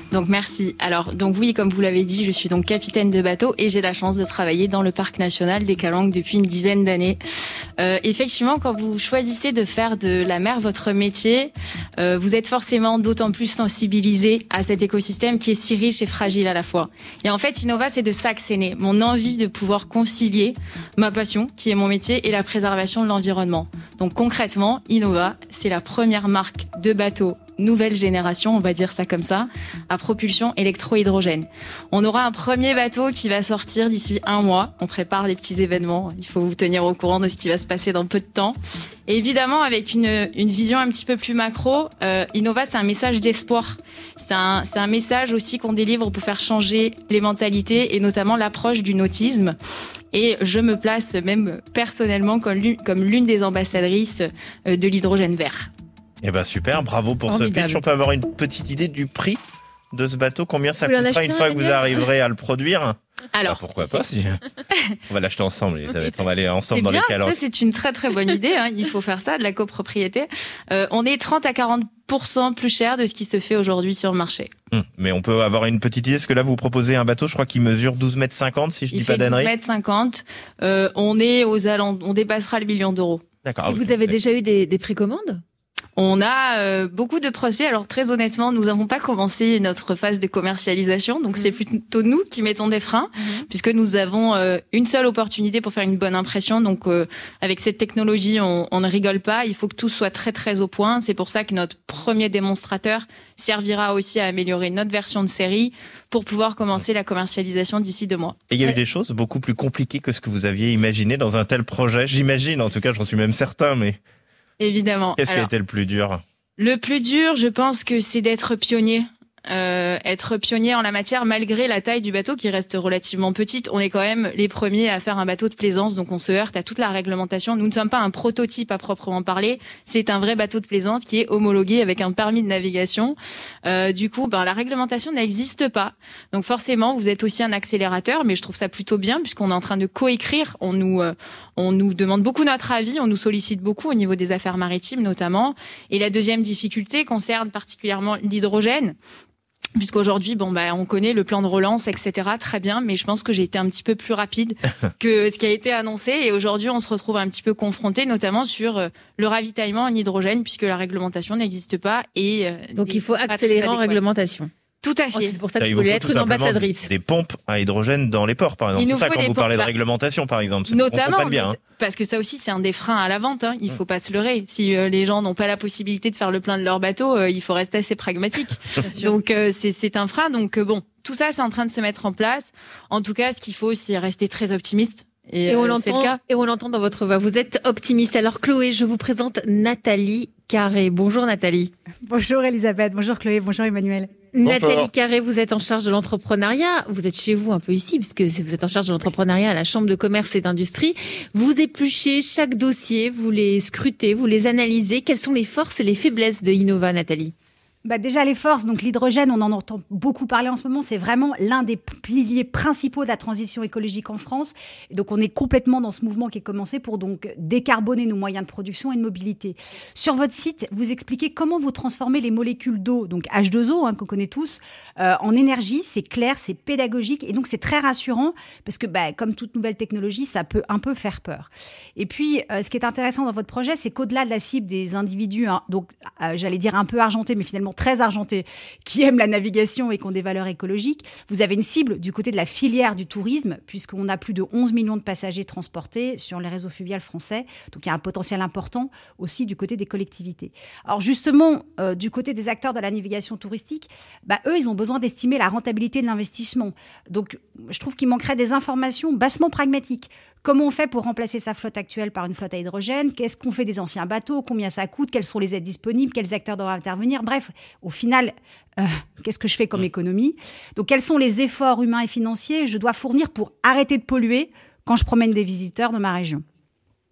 Donc merci. Alors donc oui, comme vous l'avez dit, je suis donc capitaine de bateau et j'ai la chance de travailler dans le parc national des Calanques depuis une dizaine d'années. Euh, effectivement, quand vous choisissez de faire de la mer votre métier, euh, vous êtes forcément d'autant plus sensibilisé à cet écosystème qui est si riche et fragile à la fois. Et en fait, Innova, c'est de ça que c'est né. Mon envie de pouvoir concilier ma passion, qui est mon métier, et la préservation de l'environnement. Donc concrètement, Innova, c'est la première marque de bateaux nouvelle génération, on va dire ça comme ça, à propulsion électro-hydrogène. On aura un premier bateau qui va sortir d'ici un mois. On prépare les petits événements. Il faut vous tenir au courant de ce qui va se passer dans peu de temps. Et évidemment, avec une, une vision un petit peu plus macro, euh, Innova, c'est un message d'espoir. C'est un, c'est un message aussi qu'on délivre pour faire changer les mentalités et notamment l'approche du nautisme. Et je me place même personnellement comme l'une, comme l'une des ambassadrices de l'hydrogène vert. Eh ben super, bravo pour Formidable. ce pitch. On peut avoir une petite idée du prix de ce bateau? Combien ça Vous l'en coûtera achetez une un, fois que vous Daniel arriverez à le produire? Alors, Bah, pourquoi pas si... On va l'acheter ensemble, Elisabeth. On va aller ensemble c'est dans bien, les calanques. ça c'est une très très bonne idée. Hein. Il faut faire ça, de la copropriété. Euh, on est trente à quarante pour cent plus cher de ce qui se fait aujourd'hui sur le marché. Hum, Mais on peut avoir une petite idée, parce que là vous proposez un bateau, je crois qu'il mesure douze mètres cinquante, si je Il dis fait pas d'ânerie. douze mètres cinquante. Euh, on est aux alentours, on dépassera le million d'euros. D'accord. Et ah, vous ok, avez c'est- déjà eu des, des précommandes? On a euh, beaucoup de prospects. Alors très honnêtement, nous n'avons pas commencé notre phase de commercialisation, donc c'est plutôt nous qui mettons des freins, Mhm. puisque nous avons euh, une seule opportunité pour faire une bonne impression. Donc euh, avec cette technologie, on, on ne rigole pas. Il faut que tout soit très très au point. C'est pour ça que notre premier démonstrateur servira aussi à améliorer notre version de série pour pouvoir commencer la commercialisation d'ici deux mois. Et il y a eu des choses beaucoup plus compliquées que ce que vous aviez imaginé dans un tel projet. J'imagine, en tout cas, j'en suis même certain, mais Évidemment. qu'est-ce qui a Alors, été le plus dur? le plus dur, je pense que c'est d'être pionnier. Euh, être pionnier en la matière, malgré la taille du bateau qui reste relativement petite. On est quand même les premiers à faire un bateau de plaisance, donc on se heurte à toute la réglementation. Nous ne sommes pas un prototype à proprement parler, c'est un vrai bateau de plaisance qui est homologué avec un permis de navigation. Euh, du coup, ben, la réglementation n'existe pas. Donc forcément, vous êtes aussi un accélérateur, mais je trouve ça plutôt bien puisqu'on est en train de coécrire. On nous, euh, on nous demande beaucoup notre avis, on nous sollicite beaucoup au niveau des affaires maritimes notamment. Et la deuxième difficulté concerne particulièrement l'hydrogène. Puisqu'aujourd'hui, bon, bah, on connaît le plan de relance, et cetera. Très bien, mais je pense que j'ai été un petit peu plus rapide que ce qui a été annoncé. Et aujourd'hui, on se retrouve un petit peu confronté, notamment sur euh, le ravitaillement en hydrogène, puisque la réglementation n'existe pas. Et euh, Donc des il faut pratiques accélérer en adéquates. réglementation. Tout à Oh, fait. c'est pour ça que Il vous vous voulez faut être tout une simplement ambassadrice. Des pompes à hydrogène dans les ports, par exemple. Il C'est nous ça faut quand des vous parlez de pompes. réglementation, par exemple. C'est pour qu'on Notamment, comprenne bien. not- hein. parce que ça aussi, c'est un des freins à la vente. Hein. Il faut pas se leurrer. Si euh, les gens n'ont pas la possibilité de faire le plein de leur bateau, euh, il faut rester assez pragmatique. Bien sûr. Donc euh, c'est c'est un frein. Donc euh, bon, tout ça, c'est en train de se mettre en place. En tout cas, ce qu'il faut, c'est rester très optimiste. Et, Et on euh, c'est le l'entend, cas. et on l'entend dans votre voix. Vous êtes optimiste. Alors Chloé, je vous présente Nathalie Carré. Bonjour Nathalie. Bonjour Elisabeth, bonjour Chloé, bonjour Emmanuel. Bonjour. Nathalie Carré, vous êtes en charge de l'entrepreneuriat. Vous êtes chez vous un peu ici, puisque vous êtes en charge de l'entrepreneuriat à la Chambre de commerce et d'industrie. Vous épluchez chaque dossier, vous les scrutez, vous les analysez. Quelles sont les forces et les faiblesses de Innova, Nathalie? Bah déjà les forces, donc l'hydrogène, on en entend beaucoup parler en ce moment, c'est vraiment l'un des piliers principaux de la transition écologique en France. Et donc on est complètement dans ce mouvement qui est commencé pour donc décarboner nos moyens de production et de mobilité. Sur votre site, vous expliquez comment vous transformez les molécules d'eau, donc H deux O, hein, qu'on connaît tous, euh, en énergie. C'est clair, c'est pédagogique et donc c'est très rassurant parce que bah, comme toute nouvelle technologie, ça peut un peu faire peur. Et puis euh, ce qui est intéressant dans votre projet, c'est qu'au-delà de la cible des individus, hein, donc euh, j'allais dire un peu argentés, mais finalement très argentés, qui aiment la navigation et qui ont des valeurs écologiques. Vous avez une cible du côté de la filière du tourisme, puisqu'on a plus de onze millions de passagers transportés sur les réseaux fluviaux français. Donc, il y a un potentiel important aussi du côté des collectivités. Alors, justement, euh, du côté des acteurs de la navigation touristique, bah, eux, ils ont besoin d'estimer la rentabilité de l'investissement. Donc, je trouve qu'il manquerait des informations bassement pragmatiques. Comment on fait pour remplacer sa flotte actuelle par une flotte à hydrogène? Qu'est-ce qu'on fait des anciens bateaux? Combien ça coûte? Quelles sont les aides disponibles? Quels acteurs doivent intervenir? Bref, au final, euh, qu'est-ce que je fais comme économie? Donc, quels sont les efforts humains et financiers que je dois fournir pour arrêter de polluer quand je promène des visiteurs de ma région?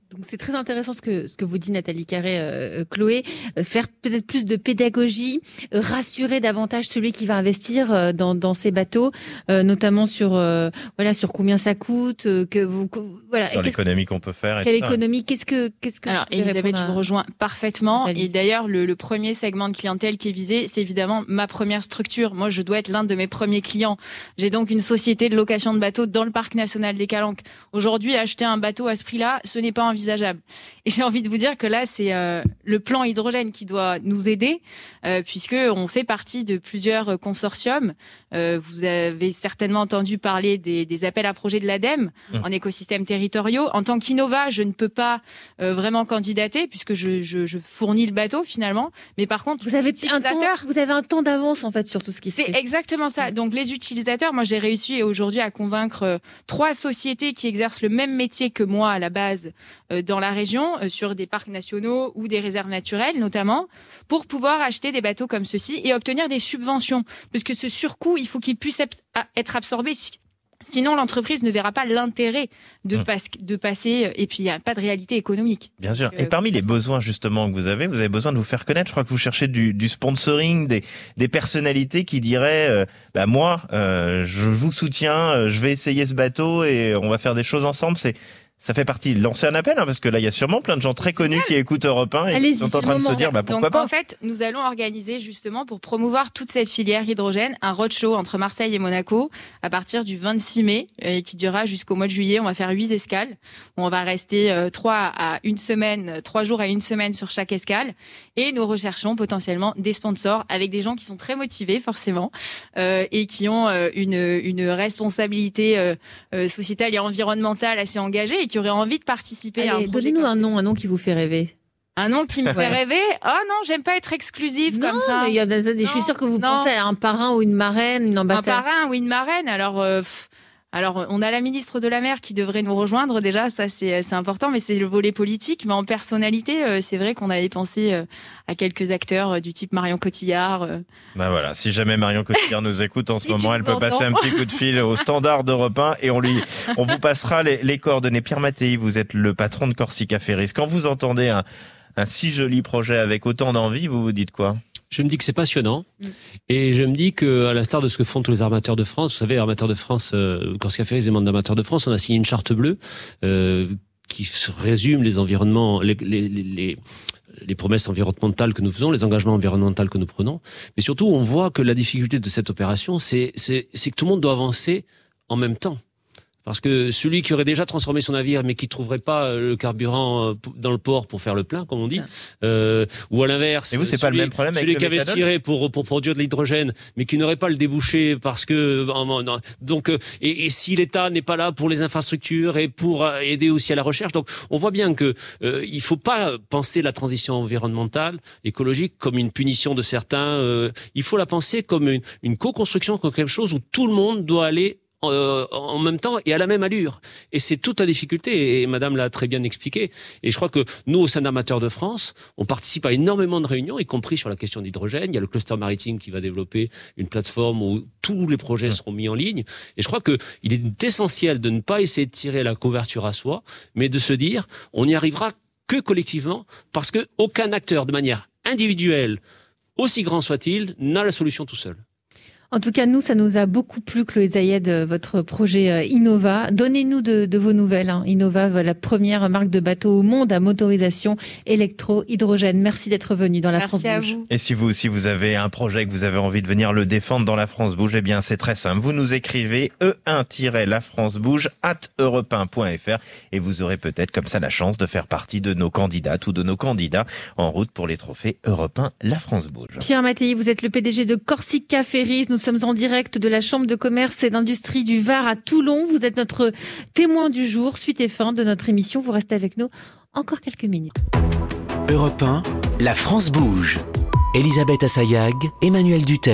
Donc c'est très intéressant ce que ce que vous dit Nathalie Carré, euh, Chloé, euh, faire peut-être plus de pédagogie, euh, rassurer davantage celui qui va investir euh, dans dans ces bateaux, euh, notamment sur euh, voilà sur combien ça coûte, euh, que vous que, voilà dans l'économie qu'on peut faire. Et quelle tout économie, qu'est-ce que qu'est-ce que Alors Elisabeth, je vous rejoins parfaitement. Nathalie. Et d'ailleurs le, le premier segment de clientèle qui est visé, c'est évidemment ma première structure. Moi, je dois être l'un de mes premiers clients. J'ai donc une société de location de bateaux dans le parc national des Calanques. Aujourd'hui, acheter un bateau à ce prix-là, ce n'est pas envisageable. Et j'ai envie de vous dire que là, c'est euh, le plan hydrogène qui doit nous aider, euh, puisque on fait partie de plusieurs consortiums. Euh, vous avez certainement entendu parler des, des appels à projets de l'ADEME mmh. en écosystèmes territoriaux. En tant qu'Innova, je ne peux pas euh, vraiment candidater puisque je, je, je fournis le bateau finalement. Mais par contre, vous avez un temps, vous avez un temps d'avance en fait sur tout ce qui se fait. C'est exactement ça. Donc les utilisateurs, moi j'ai réussi aujourd'hui à convaincre euh, trois sociétés qui exercent le même métier que moi à la base. Euh, dans la région, euh, sur des parcs nationaux ou des réserves naturelles notamment, pour pouvoir acheter des bateaux comme ceux-ci et obtenir des subventions. Parce que ce surcoût, il faut qu'il puisse être absorbé. Sinon, l'entreprise ne verra pas l'intérêt de, mmh. pas, de passer, et puis il n'y a pas de réalité économique. Bien sûr. Euh, et parmi les besoins justement que vous avez, vous avez besoin de vous faire connaître. Je crois que vous cherchez du, du sponsoring, des, des personnalités qui diraient euh, bah moi, euh, je vous soutiens, je vais essayer ce bateau et on va faire des choses ensemble. C'est Ça fait partie, lancer un appel, hein, parce que là, il y a sûrement plein de gens très connus qui écoutent Europe un et Allez-y, qui sont en train de se dire, bah, pourquoi Donc, pas. En fait, nous allons organiser justement pour promouvoir toute cette filière hydrogène un roadshow entre Marseille et Monaco à partir du vingt-six mai et qui durera jusqu'au mois de juillet. On va faire huit escales. On va rester euh, trois à une semaine, trois jours à une semaine sur chaque escale. Et nous recherchons potentiellement des sponsors avec des gens qui sont très motivés, forcément, euh, et qui ont euh, une, une responsabilité euh, euh, sociétale et environnementale assez engagée. Qui aurait envie de participer Allez, à un projet. Donnez-nous un nom, un nom qui vous fait rêver. Un nom qui me fait rêver. Oh non, j'aime pas être exclusif non, comme ça. Mais il y a, non, je suis sûre que vous non. pensez à un parrain ou une marraine, une ambassadrice. Un parrain ou une marraine. Alors, euh, pff, alors, on a la ministre de la Mer qui devrait nous rejoindre déjà. Ça, c'est, c'est important, mais c'est le volet politique. Mais en personnalité, euh, c'est vrai qu'on avait pensé euh, à quelques acteurs euh, du type Marion Cotillard. Euh. Ben voilà, si jamais Marion Cotillard nous écoute en ce oui, moment, elle peut entends. passer un petit coup de fil au standard d'Europe un et on lui, on vous passera les, les coordonnées. Pierre Mattei, vous êtes le patron de Corsica Ferries. Quand vous entendez un, un si joli projet avec autant d'envie, vous vous dites quoi? Je me dis que c'est passionnant mmh. et je me dis que, à l'instar de ce que font tous les armateurs de France, vous savez, armateurs de France, euh, Corsica Ferries et membres d'armateurs de France, on a signé une charte bleue euh, qui résume les environnements, les, les, les, les promesses environnementales que nous faisons, les engagements environnementaux que nous prenons. Mais surtout, on voit que la difficulté de cette opération, c'est, c'est, c'est que tout le monde doit avancer en même temps. Parce que celui qui aurait déjà transformé son navire, mais qui trouverait pas le carburant dans le port pour faire le plein, comme on dit, euh, ou à l'inverse, et vous, c'est celui, pas le même problème celui avec qui investirait pour pour produire de l'hydrogène, mais qui n'aurait pas le débouché parce que non, donc et, et si l'État n'est pas là pour les infrastructures et pour aider aussi à la recherche, donc on voit bien que euh, il faut pas penser la transition environnementale, écologique comme une punition de certains. Euh, il faut la penser comme une, une co-construction, comme quelque chose où tout le monde doit aller Euh, en même temps et à la même allure. Et c'est toute la difficulté, et Madame l'a très bien expliqué. Et je crois que nous, au sein d'Armateurs de France, on participe à énormément de réunions, y compris sur la question d'hydrogène. Il y a le cluster maritime qui va développer une plateforme où tous les projets seront mis en ligne. Et je crois que il est essentiel de ne pas essayer de tirer la couverture à soi, mais de se dire, on n'y arrivera que collectivement, parce que aucun acteur, de manière individuelle, aussi grand soit-il, n'a la solution tout seul. En tout cas, nous, ça nous a beaucoup plu, Chloé Zayed, votre projet Innova. Donnez-nous de, de vos nouvelles. Hein. Innova, la première marque de bateau au monde à motorisation électro-hydrogène. Merci d'être venu dans la Merci France à Bouge. Vous. Et si vous aussi, vous avez un projet que vous avez envie de venir le défendre dans la France Bouge, eh bien, c'est très simple. Vous nous écrivez e un la france bouge arobase europe un point f r et vous aurez peut-être comme ça la chance de faire partie de nos candidates ou de nos candidats en route pour les trophées Europe un La France Bouge. Pierre Mattei, vous êtes le P D G de Corsica Ferries. Nous sommes en direct de la Chambre de commerce et d'industrie du Var à Toulon. Vous êtes notre témoin du jour, suite et fin de notre émission. Vous restez avec nous encore quelques minutes. Europe un, La France Bouge. Elisabeth Assayag, Emmanuel Dutheil.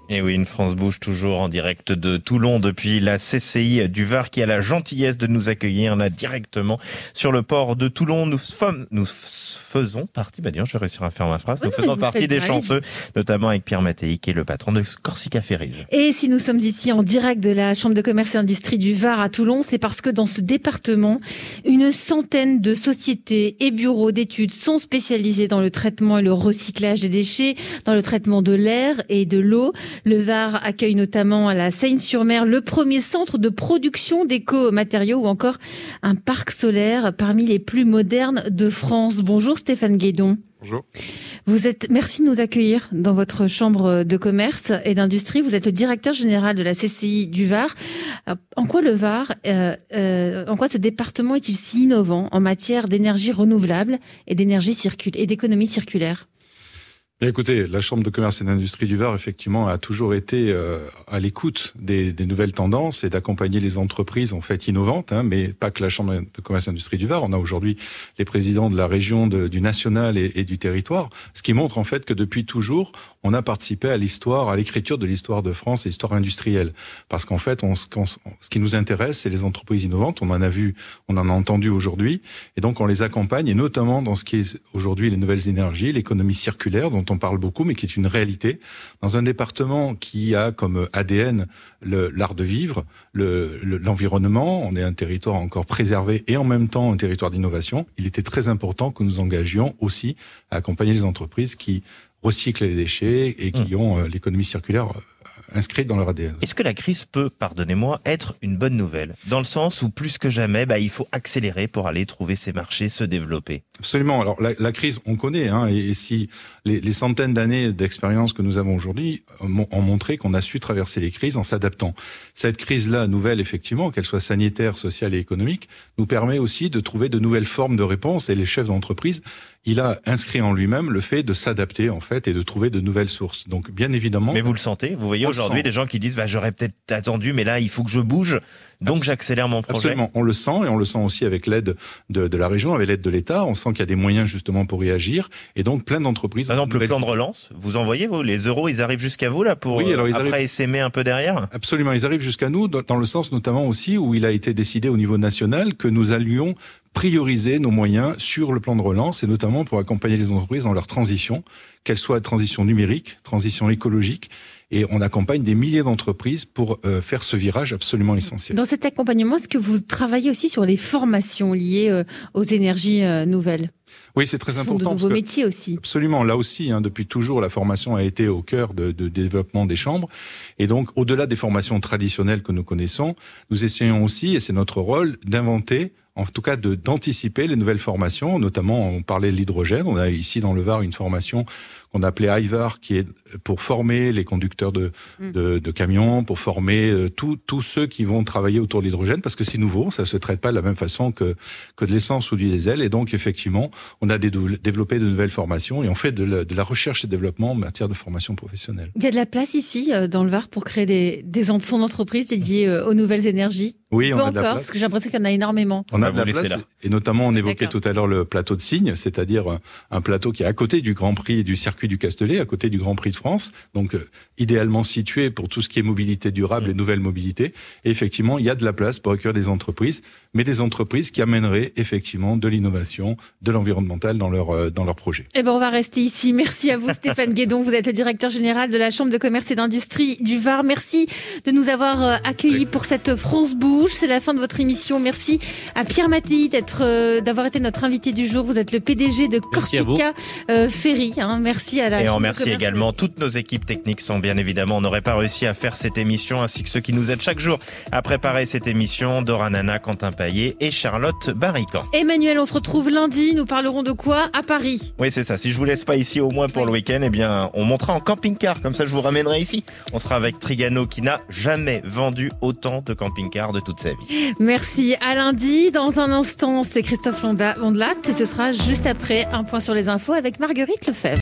Et oui, une France bouge toujours en direct de Toulon depuis la C C I du Var qui a la gentillesse de nous accueillir là directement sur le port de Toulon. Nous, sommes, nous faisons partie, bah, je vais réussir à faire ma phrase, oui, nous faisons partie des mal. chanceux, notamment avec Pierre Mattei qui est le patron de Corsica Ferries. Et si nous sommes ici en direct de la Chambre de commerce et industrie du Var à Toulon, c'est parce que dans ce département, une centaine de sociétés et bureaux d'études sont spécialisés dans le traitement et le recyclage des déchets, dans le traitement de l'air et de l'eau. Le Var accueille notamment à la Seyne-sur-Mer le premier centre de production d'éco-matériaux ou encore un parc solaire parmi les plus modernes de France. Bonjour Stéphane Guédon. Bonjour. Vous êtes, merci de nous accueillir dans votre chambre de commerce et d'industrie. Vous êtes le directeur général de la C C I du Var. En quoi le Var, euh, euh, en quoi ce département est-il si innovant en matière d'énergie renouvelable et d'énergie circulaire et d'économie circulaire? Bien, écoutez, la Chambre de commerce et d'industrie du Var, effectivement, a toujours été euh, à l'écoute des, des nouvelles tendances et d'accompagner les entreprises, en fait, innovantes, hein, mais pas que la Chambre de commerce et d'industrie du Var. On a aujourd'hui les présidents de la région, de, du national et, et du territoire, ce qui montre, en fait, que depuis toujours, on a participé à l'histoire, à l'écriture de l'histoire de France et l'histoire industrielle. Parce qu'en fait, on, on, ce qui nous intéresse, c'est les entreprises innovantes. On en a vu, on en a entendu aujourd'hui. Et donc, on les accompagne, et notamment dans ce qui est aujourd'hui les nouvelles énergies, l'économie circulaire, dont on parle beaucoup, mais qui est une réalité. Dans un département qui a comme A D N le, l'art de vivre, le, le, l'environnement, on est un territoire encore préservé et en même temps un territoire d'innovation. Il était très important que nous engagions aussi à accompagner les entreprises qui recyclent les déchets et qui mmh. ont euh, l'économie circulaire euh, inscrite dans leur A D N. Est-ce que la crise peut, pardonnez-moi, être une bonne nouvelle? Dans le sens où plus que jamais, bah, il faut accélérer pour aller trouver ces marchés, se développer. Absolument. Alors la, la crise, on connaît, hein, et, et si les, les centaines d'années d'expérience que nous avons aujourd'hui ont, ont montré qu'on a su traverser les crises en s'adaptant. Cette crise-là, nouvelle effectivement, qu'elle soit sanitaire, sociale et économique, nous permet aussi de trouver de nouvelles formes de réponse. Et les chefs d'entreprise, il a inscrit en lui-même le fait de s'adapter en fait et de trouver de nouvelles sources. Donc bien évidemment. Mais vous le sentez, vous voyez aujourd'hui des gens qui disent bah, j'aurais peut-être attendu, mais là il faut que je bouge, donc j'accélère mon projet. Absolument, on le sent et on le sent aussi avec l'aide de, de la région, avec l'aide de l'État. On sent qu'il y a des moyens justement pour y agir et donc plein d'entreprises. Par exemple, le plan de relance, vous envoyez vous les euros, ils arrivent jusqu'à vous là pour oui, alors, ils après arrivent... essaimer un peu derrière. Absolument, ils arrivent jusqu'à nous dans le sens notamment aussi où il a été décidé au niveau national que nous allions prioriser nos moyens sur le plan de relance et notamment pour accompagner les entreprises dans leur transition, qu'elle soit transition numérique, transition écologique. Et on accompagne des milliers d'entreprises pour euh, faire ce virage absolument essentiel. Dans cet accompagnement, est-ce que vous travaillez aussi sur les formations liées euh, aux énergies euh, nouvelles ? Oui, c'est très Ce important. Ce sont de nouveaux métiers aussi. Absolument. Là aussi, hein, depuis toujours, la formation a été au cœur de, de développement des chambres. Et donc, au-delà des formations traditionnelles que nous connaissons, nous essayons aussi, et c'est notre rôle, d'inventer, en tout cas de, d'anticiper les nouvelles formations. Notamment, on parlait de l'hydrogène. On a ici dans le Var une formation qu'on a appelée I V A R, qui est pour former les conducteurs de, mmh. de, de camions, pour former euh, tous tous ceux qui vont travailler autour de l'hydrogène, parce que c'est nouveau, ça se traite pas de la même façon que que de l'essence ou du diesel. Et donc, effectivement, on a des, développé de nouvelles formations et on fait de la, de la recherche et développement en matière de formation professionnelle. Il y a de la place ici, dans le Var, pour créer des, des son d'entreprise dédiées aux nouvelles énergies? Oui, on Pas a de la encore, place. Parce que j'ai l'impression qu'il y en a énormément. On a de la place, là. Et notamment on évoquait D'accord. tout à l'heure le plateau de Signes, c'est-à-dire un, un plateau qui est à côté du Grand Prix du circuit du Castellet, à côté du Grand Prix de France, donc euh, idéalement situé pour tout ce qui est mobilité durable et nouvelle mobilité. Et effectivement, il y a de la place pour accueillir des entreprises, mais des entreprises qui amèneraient effectivement de l'innovation, de l'environnemental dans leur euh, dans leur projet. Eh ben, on va rester ici. Merci à vous, Stéphane Guédon. Vous êtes le directeur général de la Chambre de commerce et d'industrie du Var. Merci de nous avoir euh, accueillis pour cette France Bouge. C'est la fin de votre émission. Merci à Pierre Mattei d'être, euh, d'avoir été notre invité du jour. Vous êtes le P D G de Corsica euh, Ferries. Hein. Merci à la Et Chambre on remercie de commerce. également toutes nos équipes techniques sont bien évidemment, on n'aurait pas réussi à faire cette émission, ainsi que ceux qui nous aident chaque jour à préparer cette émission, Dora Nana, Quentin Paillet et Charlotte Barrican. Emmanuel, on se retrouve lundi. Nous parlerons de quoi? À Paris. Oui, c'est ça. Si je vous laisse pas ici au moins pour oui. le week-end, eh bien, on montera en camping-car. Comme ça, je vous ramènerai ici. On sera avec Trigano qui n'a jamais vendu autant de camping-car de toute sa vie. Merci. À lundi. Dans un instant, c'est Christophe Londat, et ce sera juste après un point sur les infos avec Marguerite Lefebvre.